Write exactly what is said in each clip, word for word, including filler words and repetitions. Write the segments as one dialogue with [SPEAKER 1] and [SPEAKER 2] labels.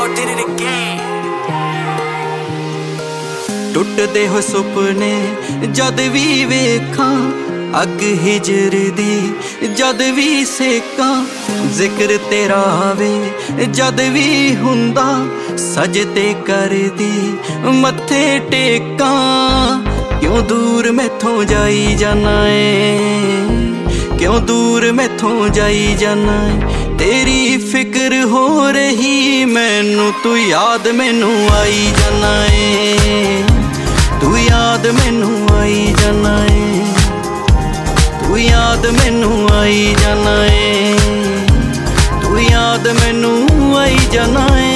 [SPEAKER 1] ਟੁੱਟਦੇ ਹੋ ਸੁਪਨੇ ਜਦ ਵੀ ਵੇਖਾਂ, ਅੱਗ ਹਿਜਰ ਦੀ ਜਦ ਵੀ ਸੇਕਾਂ, ਜ਼ਿਕਰ ਤੇਰਾ ਆਵੇ ਜਦ ਵੀ ਹੁੰਦਾ, ਸਜਦੇ ਕਰਦੀ ਮੱਥੇ ਟੇਕਾਂ। ਕਿਉਂ ਦੂਰ ਮੈਥੋਂ ਜਾਈ ਜਾਨਾ ਏ, ਕਿਉਂ ਦੂਰ ਮੈਥੋਂ ਜਾਈ ਜਾਨਾ ਏ, ਤੇਰੀ ਫਿਕਰ ਹੋ ਰਹੀ ਮੈਨੂੰ, ਤੂੰ ਯਾਦ ਮੈਨੂੰ ਆਈ ਜਾਨਾ ਏ, ਤੂੰ ਯਾਦ ਮੈਨੂੰ ਆਈ ਜਾਨਾ ਏ, ਤੂੰ ਯਾਦ ਮੈਨੂੰ ਆਈ ਜਾਨਾ ਏ, ਤੂੰ ਯਾਦ ਮੈਨੂੰ ਆਈ ਜਾਨਾ ਏ।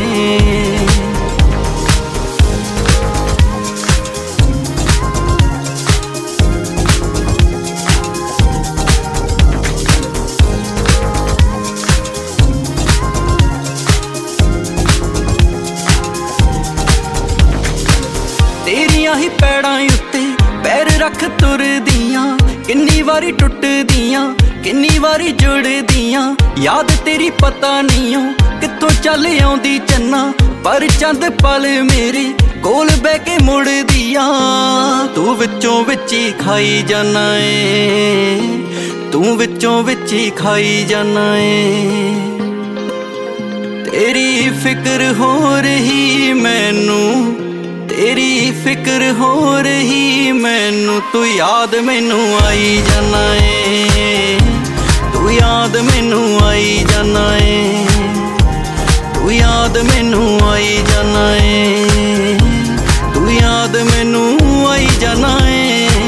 [SPEAKER 1] ਤੇਰੀਆਂ ਹੀ ਪੈੜਾਂ ਉੱਤੇ ਪੈਰ ਰੱਖ ਤੁਰਦੀਆਂ, ਕਿੰਨੀ ਵਾਰੀ ਟੁੱਟਦੀਆਂ ਕਿੰਨੀ ਵਾਰੀ ਜੁੜਦੀਆਂ, ਯਾਦ ਤੇਰੀ ਪਤਾ ਨਹੀਂ ਓ ਕਿੱਥੋਂ ਚੱਲ ਆਉਂਦੀ ਚੰਨਾ, ਪਰ ਚੰਦ ਪਲ ਮੇਰੇ ਕੋਲ ਬਹਿ ਕੇ ਮੁੜਦੀਆਂ। ਤੂੰ ਵਿੱਚੋਂ ਵਿੱਚ ਹੀ ਖਾਈ ਜਾਨਾ ਏ, ਤੂੰ ਵਿੱਚੋਂ ਵਿੱਚ ਹੀ ਖਾਈ ਜਾਨਾ ਏ, ਤੇਰੀ ਫਿਕਰ ਹੋ ਰਹੀ ਮੈਨੂੰ, ਤੇਰੀ ਫਿਕਰ ਹੋ ਰਹੀ ਮੈਨੂੰ, ਤੂੰ ਯਾਦ ਮੈਨੂੰ ਆਈ ਜਾਨਾ ਏ, ਤੂੰ ਯਾਦ ਮੈਨੂੰ ਆਈ ਜਾਨਾ ਏ, ਤੂੰ ਯਾਦ ਮੈਨੂੰ ਆਈ ਜਾਨਾ ਏ, ਤੂੰ ਯਾਦ ਮੈਨੂੰ ਆਈ ਜਾਨਾ ਏ।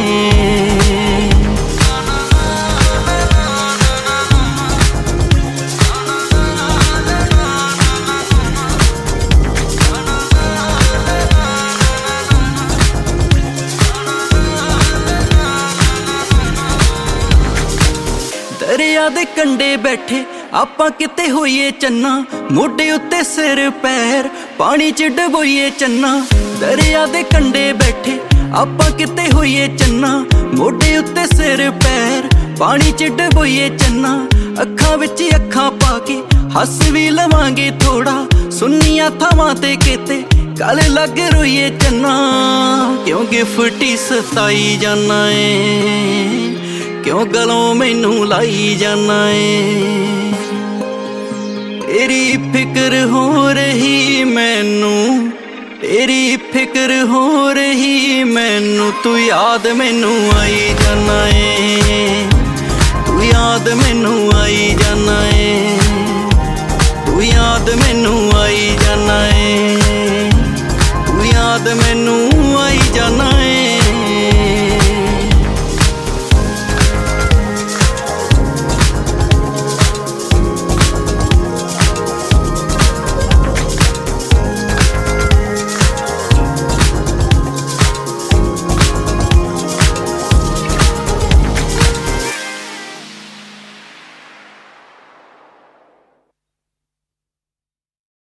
[SPEAKER 1] ਦਰਿਆ ਦੇ ਕੰਢੇ ਬੈਠੇ ਆਪਾਂ ਕਿਤੇ ਹੋਈਏ ਚੰਨਾ, ਮੋਢੇ ਉੱਤੇ ਸਿਰ ਪੈਰ ਪਾਣੀ ਚ ਡਬੋਈਏ ਚੰਨਾ। ਦਰਿਆ ਦੇ ਕੰਢੇ ਬੈਠੇ ਆਪਾਂ ਕਿਤੇ ਹੋਈਏ ਚੰਨਾ, ਮੋਢੇ ਉੱਤੇ ਸਿਰ ਪੈਰ ਪਾਣੀ ਚ ਡਬੋਈਏ ਚੰਨਾ। ਅੱਖਾਂ ਵਿੱਚ ਅੱਖਾਂ ਪਾ ਕੇ ਹੱਸ ਵੀ ਲਵਾਂਗੇ ਥੋੜਾ, ਸੁੰਨੀਆਂ ਥਾਵਾਂ ਤੇ ਕਿਤੇ ਗਲ ਲੱਗ ਰੋਈਏ ਚੰਨਾ। ਕਿਉਂ ਗਿਫਟੀ ਸਤਾਈ ਜਾਨਾ ਏ, ਕਿਉਂ ਗਲੋਂ ਮੈਨੂੰ ਲਾਈ ਜਾਨਾ ਏ, ਤੇਰੀ ਫਿਕਰ ਹੋ ਰਹੀ ਮੈਨੂੰ, ਤੇਰੀ ਫਿਕਰ ਹੋ ਰਹੀ ਮੈਨੂੰ, ਤੂੰ ਯਾਦ ਮੈਨੂੰ ਆਈ ਜਾਨਾ ਏ, ਤੂੰ ਯਾਦ ਮੈਨੂੰ ਆਈ ਜਾਨਾ ਏ, ਤੂੰ ਯਾਦ ਮੈਨੂੰ ਆਈ ਜਾਨਾ ਏ, ਤੂੰ ਯਾਦ ਮੈਨੂੰ ਆਈ ਜਾਨਾ